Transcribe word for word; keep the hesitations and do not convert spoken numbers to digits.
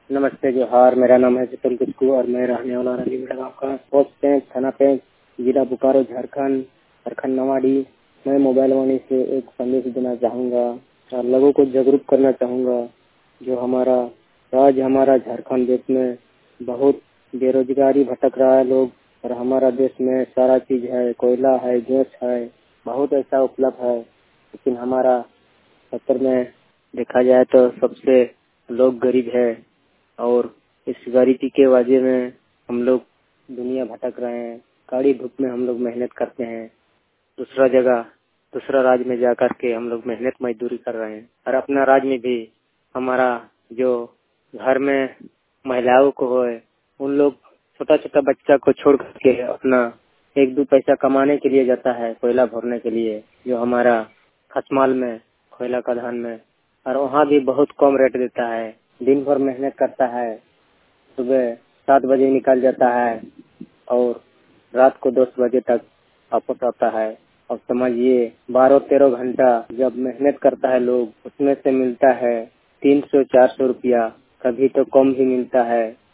नमस्ते जोहार। मेरा नाम है जितन किस्कू और मैं रहने वाला अलीगढ़ गाँव का। पोस्ट पेंच, थाना पेंच, जिला बोकारो, झारखंड, प्रखंड नवाडी। मैं मोबाइल वाणी से एक संदेश देना चाहूँगा और लोगों को जागरूक करना चाहूँगा। जो हमारा राज्य, हमारा झारखंड देश में बहुत बेरोजगारी भटक रहा है लोग, और हमारा देश में सारा चीज है, कोयला है, गैस है, बहुत ऐसा उपलब्ध है। लेकिन हमारा क्षेत्र में देखा जाए तो सबसे लोग गरीब है, और इस गरीबी के वजह में हम लोग दुनिया भटक रहे हैं। कड़ी धूप में हम लोग मेहनत करते हैं, दूसरा जगह दूसरा राज्य में जा कर के हम लोग मेहनत मजदूरी कर रहे हैं। और अपना राज्य में भी हमारा जो घर में महिलाओं को है, उन लोग छोटा छोटा बच्चा को छोड़ करके अपना एक दो पैसा कमाने के लिए जाता है, कोयला भरने के लिए, जो हमारा खसमाल में कोयला का धान में, और वहाँ भी बहुत कम रेट देता है। दिन भर मेहनत करता है, सुबह सात बजे निकल जाता है और रात को दस बजे तक वापस आता है। और समझिए बारह तेरह घंटा जब मेहनत करता है लोग, उसमें से मिलता है तीन सौ चार सौ रुपया, कभी तो कम भी मिलता है।